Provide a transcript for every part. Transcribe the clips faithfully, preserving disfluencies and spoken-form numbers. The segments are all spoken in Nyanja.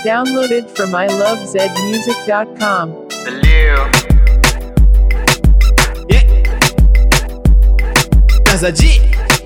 Downloaded from I love zed music dot com. The Leo. Yeah. That's a G.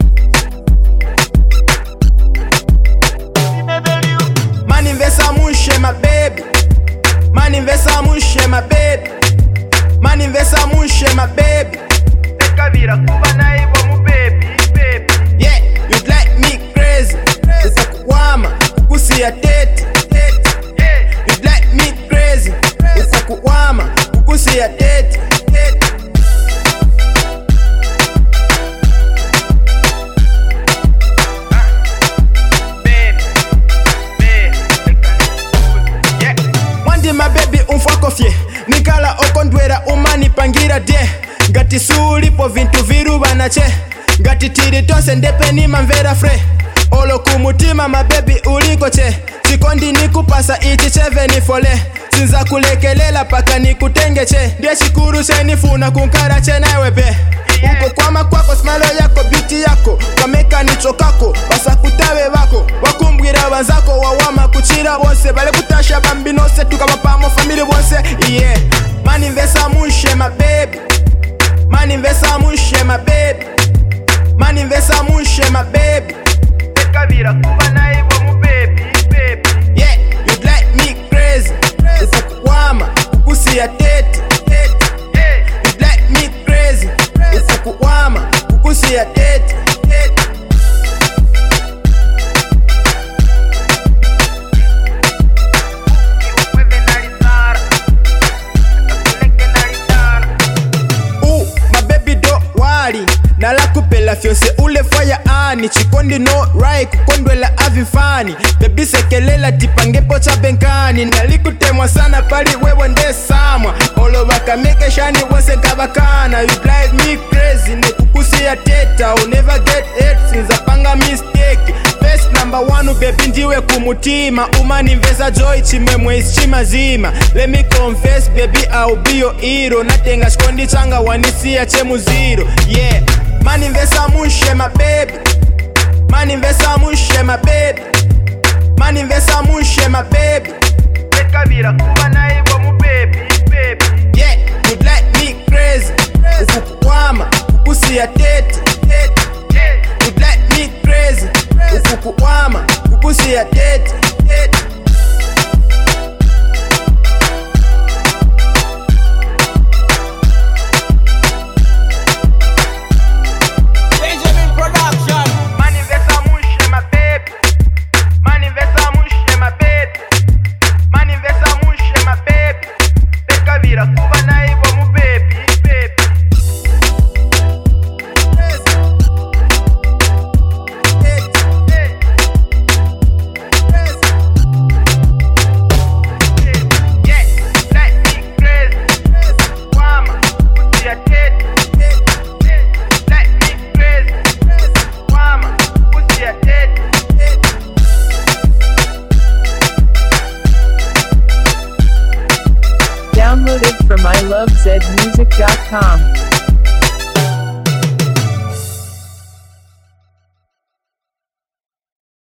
Man invest a mushe my baby. Man invest a mushe my baby. Man invest a mushe my baby. Tekavira kuba naibo mu baby, baby. Yeah, you like me crazy. Usa kukwama, kukusia tete. Yeah, You like me crazy. Usa kukwama, kukusia tete. baby, baby. Yeah. Wandi my baby umfakofye nikala okondwera umani pangira de ngati sulipo vintu virubana che ngati tiri tose ndepeni mamvera fre olo kumutima mabebi uliko che sikondi nikupasa ichi cheveni fole sinza kulekelela paka nikutenge che ndiye chikuru chenifuna kunkara che nawe be uko kwama kwako smalo yako beauty yako kameka nichokako basakutabe bako wakumbwira banzako wawama kuchira bose bale kutasha bambinose tukabapamo family bose yeah man investa mushe my baby man investa mushe my baby man investa mushe my baby Tekavira kuba naibo mu baby, baby. yeah you like me crazy uko kukwama kukusia tete Yeah, you like me crazy uko kukwama kukusia tete iwewe nalitara. Atakuleke nalitara. Ooh, my baby don't worry nalakupela fyose ule fire ani chikondi no right kukondwela avifani bebi sekelela tipangepo cha benkani nalikutemwa sana pali wewe nde samwa olo bakameke shani wose kabakana you drive me crazy nekukusia teta I'll never get it since panga mistake best number one baby ndiwe kumutima umani mvesa joy chimemwe ischima zima let me confess baby I'll be your hero natenga shikondi changa wanisia chemu zero yeah man investa mushe my baby man investa mushe my baby man investa mushe my baby Tekavira kuba naibo mu baby, baby. yeah you like me crazy uko kukwama kukusia tete Yeah, you like me crazy uko kukwama kukusia tete Benjamin Production. man investa mushe my baby. Man investa mushe my baby. Man investa mushe my baby. Tekavira kuba naibo mu baby, baby. Yeah, like me crazy. Wama, kutia tete. Like me crazy. Wama, kutia tete. Downloaded from I love zed music dot com.